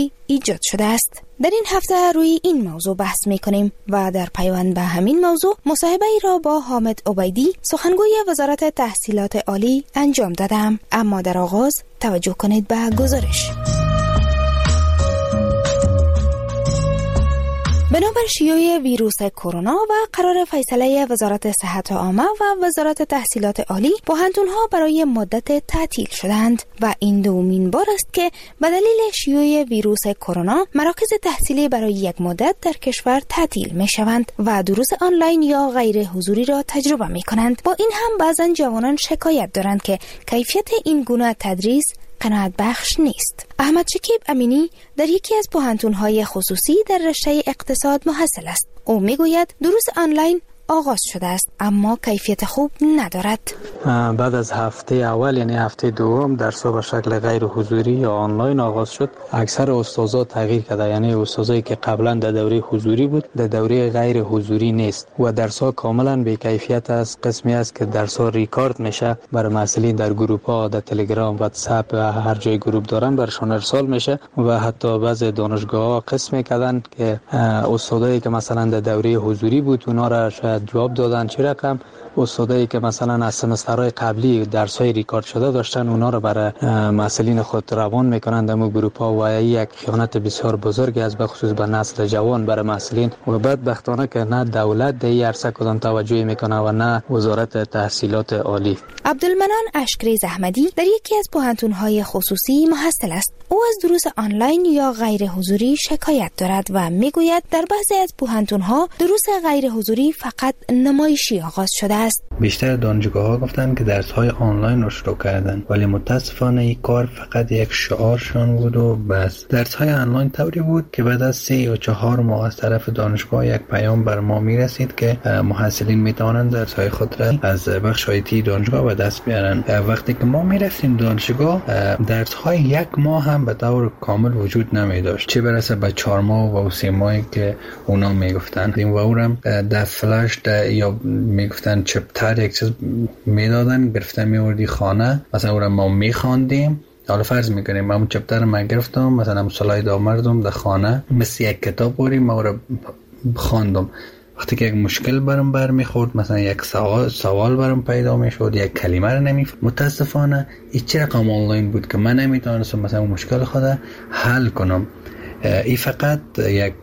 ایجاد شده است. در این هفته روی این موضوع بحث می‌کنیم و در پیوند به همین موضوع مصاحبه ای را با حامد عبیدی سخنگوی وزارت تحصیلات عالی انجام دادم. اما در آغاز توجه کنید به گزارش. بنابر شیوع ویروس کرونا و قرار فیصله وزارت صحت عامه و وزارت تحصیلات عالی، پوهنتون‌ها برای مدت تعطیل شدند و این دومین بار است که به دلیل شیوع ویروس کرونا مراکز تحصیلی برای یک مدت در کشور تعطیل می‌شوند و دروس آنلاین یا غیر حضوری را تجربه می‌کنند. با این هم بعضن جوانان شکایت دارند که کیفیت این گونه تدریس قناعت بخش نیست. احمد شکیب امینی در یکی از پوهنتون‌های خصوصی در رشته اقتصاد محصل است. او میگوید دروس آنلاین آغاز شده است اما کیفیت خوب ندارد. بعد از هفته اول یعنی هفته دوم درس به شکل غیر حضوری یا آنلاین آغاز شد. اکثر استادا تغییر کرده، یعنی استادایی که قبلا در دوره حضوری بود در دوره غیر حضوری نیست و درس‌ها کاملا بی کیفیت است. قسمی است که درس‌ها ریکارد میشه برای مسئولین در گروه‌ها، در تلگرام، واتساپ و هر جای گروه دارن برشون ارسال میشه و حتی بعضی دانشگاه‌ها قسمی کردن که استادایی که مثلا در دوره حضوری بود اونا را شاید جواب دادن. چه رقم استادایی که مثلا از سمسترهای قبلی درس‌های ریکارد شده داشتن اونا رو برای مسئولین خود روان میکنند در گروه‌ها و این یک خیانت بسیار بزرگی است به خصوص به نسل جوان برای مسئولین و بدبختانه که نه دولت در این عرصه کدام توجهی میکنه و نه وزارت تحصیلات عالی. عبدالمنان اشکریز احمدی در یکی از پوهنتون‌های خصوصی محصل است. او از دروس آنلاین یا غیر حضوری شکایت دارد و میگوید در بعضی از پوهنتون‌ها دروس غیر حضوری فقط نمایشی آغاز شده است. بیشتر دانشگاه‌ها گفتن که درس‌های آنلاین رو شروع کردن، ولی متاسفانه این کار فقط یک شعارشان بود و بس. درس‌های آنلاین طوری بود که بعد از 3 یا 4 ماه از طرف دانشگاه یک پیام بر ما میرسید که محصلین میتوانند درس‌های خود را از بخش آیتی دانشگاه به دست بیارن. وقتی که ما میرفتیم دانشگاه درس‌های 1 ماه هم به طور کامل وجود نمیداشت، چه برسه به 4 ماه و 3 ماهی که اونا میگفتن. این و اونم در فلش یا میگفتن چپتر یک چیز میدادن، گرفته میوردی خانه، مثلا اون ما میخواندیم. حالا فرض میکنیم من چپتر من گرفتم، مثلا سلاید آوردم در خانه، مثل یک کتاب بردیم ما رو خواندم. وقتی که یک مشکل برام برمیخورد، مثلا یک سوال برام پیدا میشد، یک کلمه رو نمیفهمیدم، متاسفانه هیچ رقم آنلاین بود که من نمیتونستم مثلا مشکل خود حل کنم. این فقط یک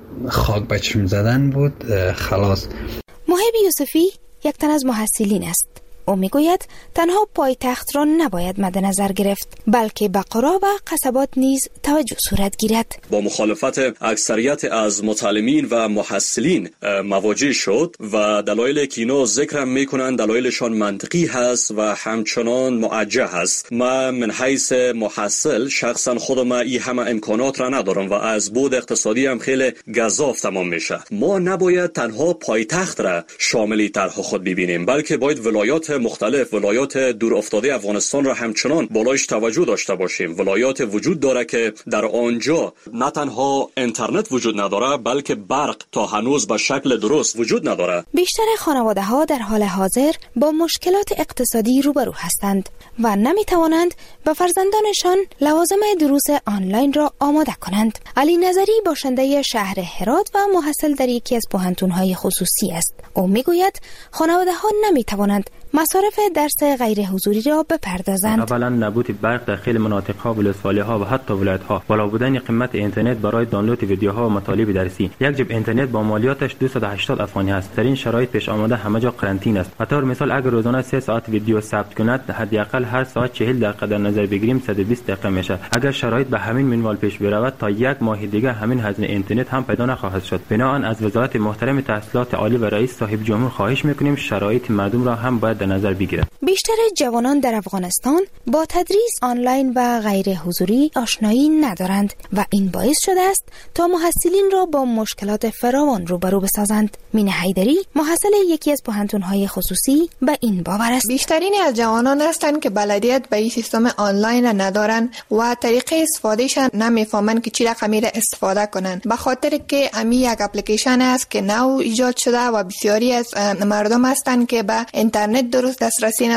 خاک به چشم زدن بود. خلاص. محب یوسفی یک تن از محصلین است. او میگوید تنها پایتخت را نباید مد نظر گرفت، بلکه به قرا و قصبات نیز توجه صورت گیرد. با مخالفت اکثریت از متعلمین و محصلین مواجه شد و دلایل که اینا ذکر میکنن دلایلشان منطقی هست و همچنان موجه هست. من حیث محصل شخصا خودم این همه امکانات را ندارم و از بود اقتصادی هم خیلی گزاف تمام میشه. ما نباید تنها پایتخت را شامل طرح خود ببینیم، بلکه باید ولایات مختلف، ولایات دور افتاده افغانستان را همچنان بالایش توجه داشته باشیم. ولایات وجود داره که در آنجا نه تنها اینترنت وجود نداره بلکه برق تا هنوز به شکل درست وجود نداره. بیشتر خانواده ها در حال حاضر با مشکلات اقتصادی روبرو هستند و نمی توانند به فرزندانشان لوازم دروس آنلاین را آماده کنند. علی نظری باشنده شهر هرات و محصل در یکی از پوهنتون‌های خصوصی است. او میگوید خانواده ها نمی توانند مصارف درس غیر حضوری را بپردازند. اولا نبود برق در خیلی مناطق ها، ولسوالی ها و حتی ولایت ها، بالا بودن قیمت اینترنت برای دانلود ویدیوها و مطالب درسی. یک جیب اینترنت با مالیاتش 280 افغانی است. در این شرایط پیش آمده همه جا قرنطینه است. به طور مثال اگر روزانه 3 ساعت ویدیو ثبت کند، حداقل هر ساعت 40 دقیقه در نظر بگیریم 120 دقیقه میشه. اگر شرایط به همین منوال پیش برود تا 1 ماه دیگه همین هزینه اینترنت هم پیدا نخواهد شد. بنابراین از وزارت محترم تحصیلات عالی و رئیس صاحب جمهور خواهش میکنیم شرایط مردم را هم باید در نظر بگیرد. بیشتر جوانان در افغانستان با تدریس آنلاین و غیر حضوری آشنایی ندارند و این باعث شده است تا محصلین را با مشکلات فراوان روبرو بسازند. مینه حیدری محصل یکی از پوهنتون‌های خصوصی به این باور است. بیشترین از جوانان هستند که بلدیت به این سیستم آنلاین ندارن و طریقه استفادهشان نمیفهمن که چی رقمی را استفاده کنن، به خاطر که امی یک اپلیکیشن است که نو ایجاد شده و بسیاری از مردم هستند که به اینترنت درست دسترسی ندارن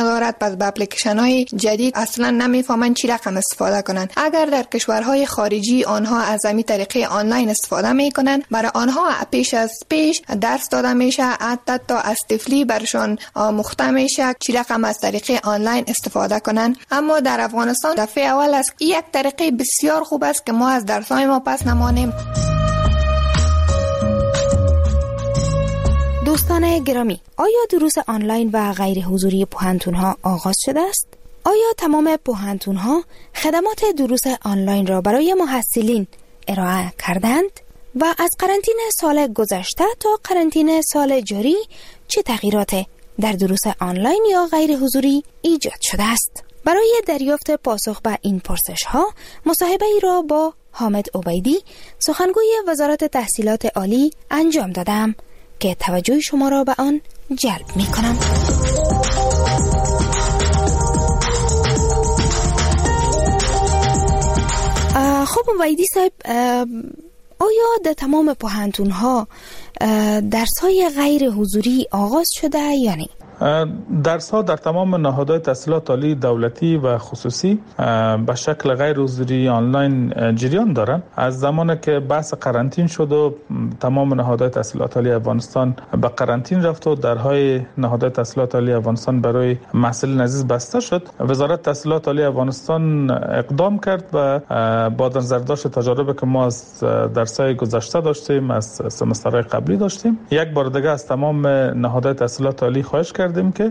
ندارد، پس به اپلیکیشن های جدید اصلا نمیفهمن چی رقم استفاده کنن. اگر در کشورهای خارجی آنها از همین طریقه آنلاین استفاده میکنن، برای آنها پیش از پیش درس داده میشه، حتی تا از طفلی برشان آموخته میشه چی رقم از طریقه آنلاین استفاده کنن. اما در افغانستان دفعه اول است یک طریقه بسیار خوب است که ما از درس‌های ما پس نمانیم. دوستان گرامی، آیا دروس آنلاین و غیر حضوری پوهنتون‌ها آغاز شده است؟ آیا تمام پوهنتون‌ها خدمات دروس آنلاین را برای محصلین ارائه کردند؟ و از قرنطینه سال گذشته تا قرنطینه سال جاری چه تغییرات در دروس آنلاین یا غیر حضوری ایجاد شده است؟ برای دریافت پاسخ به این پرسش‌ها مصاحبه ای را با حامد عبیدی، سخنگوی وزارت تحصیلات عالی انجام دادم که توجه شما را به آن جلب می‌کنم. خب عبیدی صاحب، آیا در تمام پوهنتون‌ها درس‌های غیر حضوری آغاز شده یا نه؟ درس‌ها در تمام نهادهای تحصیلات عالی دولتی و خصوصی به شکل غیر حضوری آنلاین جریان دارند. از زمانی که بحث قرنطین شد و تمام نهادهای تحصیلات عالی افغانستان به قرنطین رفت و درهای نهادهای تحصیلات عالی افغانستان برای محصلین عزیز بسته شد، وزارت تحصیلات عالی افغانستان اقدام کرد و با نظر داشت تجاربی که ما از درس‌های گذشته داشتیم، از سمسترهای قبلی داشتیم، یک بار دیگه از تمام نهادهای تحصیلات عالی خواهش کردیم که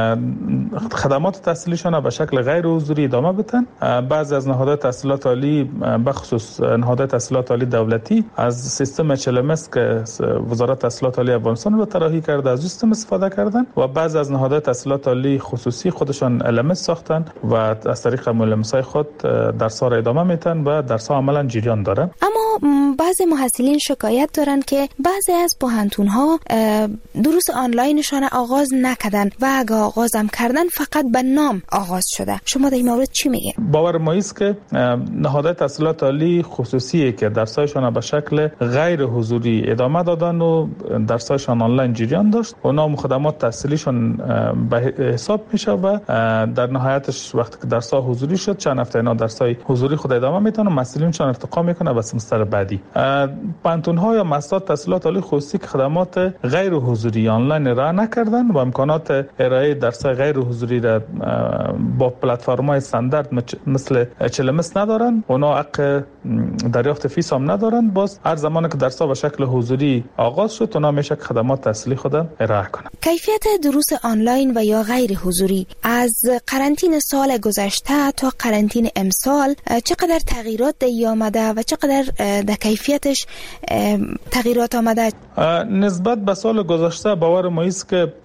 خدمات تحصیلیشان به شکل غیر حضوری ادامه بدن. بعضی از نهادهای تحصیلات عالی به خصوص نهادهای تحصیلات عالی دولتی از سیستم HLMS که وزارت تحصیلات عالی افغانستان رو طراحی کرده از سیستم استفاده کردن و بعضی از نهادهای تحصیلات عالی خصوصی خودشان LMS ساختن و از طریق LMS های خود درس‌ها را ادامه میدن و درس‌ها عملاً جریان داره. اما بعضی محصلین شکایت دارن که بعضی از پوهنتون‌ها دروس آنلاینشان آغاز نکردن و اگه آغازم کردن فقط به نام آغاز شده. شما در این مورد چی میگه؟ باور ما است که نهادهای تحصیلات عالی خصوصی که درسایشان به شکل غیر حضوری ادامه دادن و درسایشان آنلاین جریان داشت، اونا خدمات تحصیلیشون به حساب میشه و در نهایتش وقتی که درس‌ها حضوری شد چند هفته اینا درس‌های حضوری خود ادامه میتونن و مسئولینشون ارتقا میکنه به سمستر بعدی. پانتون‌ها یا مؤسسات تحصیلات عالی خصوصی که خدمات غیر حضوری آنلاین ارائه نکردن و امکانات ارائه درس‌های غیر حضوری را با پلتفرم‌های استاندارد مثل HLMS ندارن، اونا حق دریافت فیس هم ندارن. باز هر زمانی که درس‌ها به شکل حضوری آغاز شد اونا میشه که خدمات تحصیلی خود ارائه کنن. کیفیت دروس آنلاین و یا غیر حضوری از قرنطینه سال گذشته تا قرنطینه امسال چقدر تغییرات آمده و چقدر در کیفیتش تغییرات آمده؟ نسبت به سال گذشته باور ما است که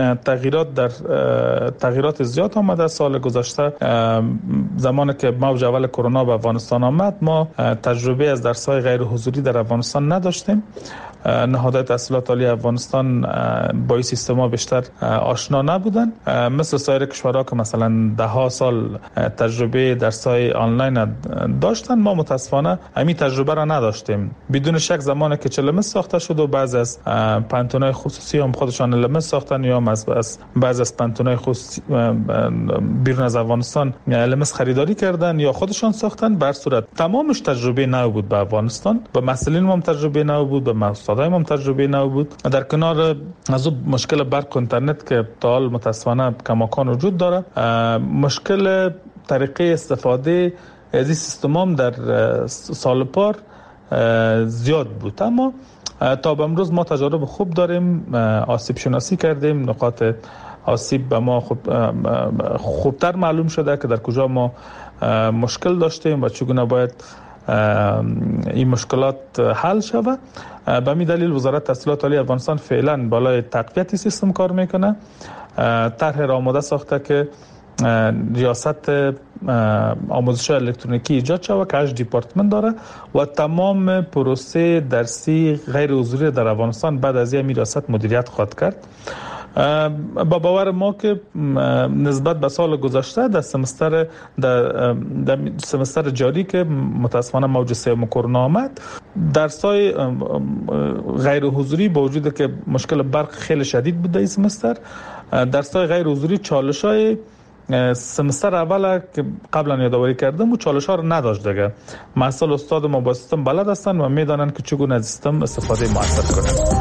تغییرات زیاد آمده. سال گذشته زمانی که موج اول کرونا به افغانستان آمد ما تجربه از درس‌های غیر حضوری در افغانستان نداشتیم. نهادهای تحصیلات عالی افغانستان با این سیستما بیشتر آشنا نبودن مثل سایر کشورها که مثلا 10 سال تجربه درس‌های آنلاین داشتن. ما متاسفانه همین تجربه را نداشتیم. بدون شک زمانی که HLMS ساخته شد و بعضی از پانتون‌های خصوصی هم خودشان LMS ساختن یا از بعضی از پانتون‌های خصوصی بیرون از افغانستان LMS خریداری کردن یا خودشان ساختن، به هر صورت تمامش تجربه نو بود به افغانستان. به مسئولین هم تجربه نو بود، به استادای هم تجربه نو بود. در کنار از مشکل برق و اینترنت که تا حال متاسفانه کماکان وجود داره، مشکل طریقه استفاده از این سیستم هم در سال پار زیاد بود. اما تا به امروز ما تجارب خوب داریم، آسیب شناسی کردیم، نقاط آسیب به ما خوبتر معلوم شده که در کجا ما مشکل داشتیم و چگونه باید این مشکلات حل شود. به همین دلیل وزارت تحصیلات عالی افغانستان فعلا بالای تقویت سیستم کار میکنه. طرح را آماده ساخته که ریاست آموزش الکترونیکی ایجاد شود که 8 دیپارتمنت داره و تمام پروسه درسی غیر حضوری در افغانستان بعد از این ریاست مدیریت خواهد کرد. با باور ما که نسبت به سال گذشته در سمستر جاری که متاسفانه موج سوم کرونا آمد، درس‌های غیر حضوری با وجود که مشکل برق خیلی شدید بود در این سمستر، درس‌های غیر حضوری چالش‌های سمستر اول که قبلا یادآوری کردم و چالش‌ها رو نداشت دیگه. مسئول استاد ما با سیستم بلد هستن و میدانن که چگونه از سیستم استفاده موثر کنند.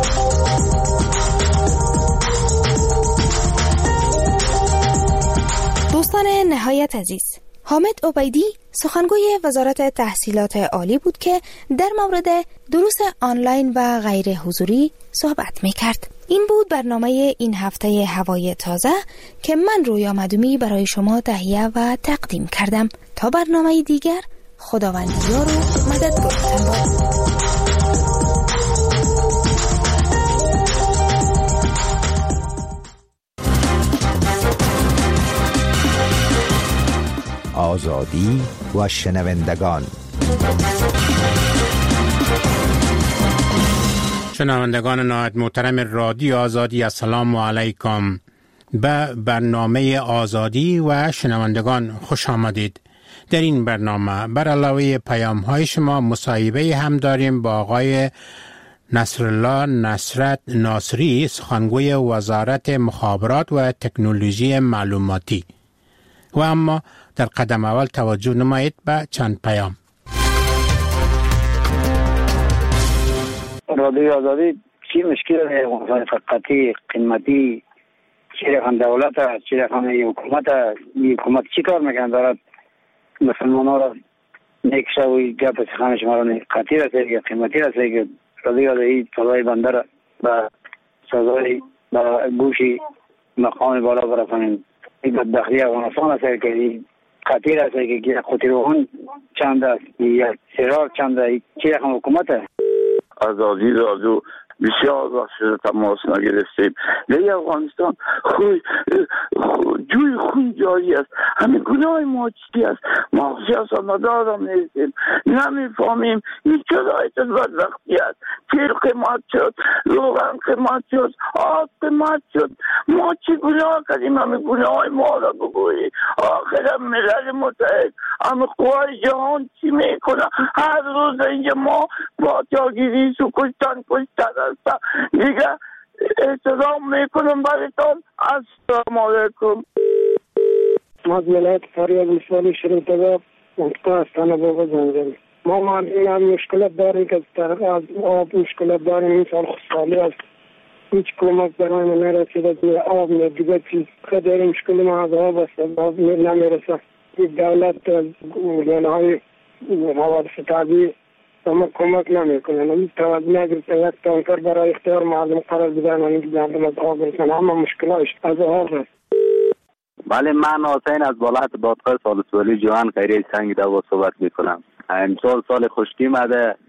دوستان نهایت عزیز، حامد عبیدی سخنگوی وزارت تحصیلات عالی بود که در مورد دروس آنلاین و غیر حضوری صحبت می‌کرد. این بود برنامه این هفته هوای تازه که من رویا مدومی برای شما تهیه و تقدیم کردم. تا برنامه دیگر، خداوند یار و مددگارتان باد. آزادی و شنوندگان. شنوندگان نهایت محترم رادیو آزادی، السلام علیکم. به برنامه آزادی و شنوندگان خوش آمدید. در این برنامه بر علاوه پیام های شما مصاحبه هم داریم با آقای نصرالله نصرت ناصری، سخنگوی وزارت مخابرات و تکنولوژی معلوماتی. و اما در قدم اول توجه نمایید به چند پیام. رادیو آزادی چی مشکل ہے؟ فقطی قیمتی چی رقم دولت ہے، چی رقم حکومت ہے. این حکومت چی کار میکنه؟ دارد مسلمان ها را نیکشه و گپ سخن شما را قطعی رسید یا قیمتی رسید که رادیو آزادی صدای بنده را به سزای به گوشی مقام بالا برسانیم. این بدبختی افغانستان است که قطعی رسید که قطعی روحان چند است یا سرار چند است. چی رقم حکومت ہے؟ آزادی رادیو بسیار وقت شده تماس نگرفتیم. در افغانستان جوی خون جاری است. همین گناه ما چی است؟ ما سیاستمدار هم نیستیم، نمیفهمیم این شرایط بدبختی است. تیل قیمت شد، روغن قیمت شد، آب قیمت شد. ما چی گناه کردیم؟ همین گناه ما را بگویی. آخر ملل متحد همین قوای جهان چی میکنه؟ هر روز اینجا ما با جاگیری سو کشتن هستم. دیگه احترام میکنم برایتان. السلام علیکم. ما از ولایت فاریاب ولسوالی شریف تبا منطقه استان بابا زنجان. ما مردم مشکلات داریم که از آب مشکلات داریم. این سال خسالی است، هیچ کمک برای ما نرسیده. آب نه دیگه چیز خیلی مشکل ما از آب است، آب نمیرسه. دولت گلانه های مواد طبیعی اما کمک نمیکنن. توجه نگرفته یک تانکر برای اختیار مردم قرار بدن و اینکه مردم از آب برسن. اما مشکلش از آب است. بله، من حسین از ولایت دادگاه سالسولی جوان خیریه سنگ دوا صحبت میکنم. امسال سال خشکی مده،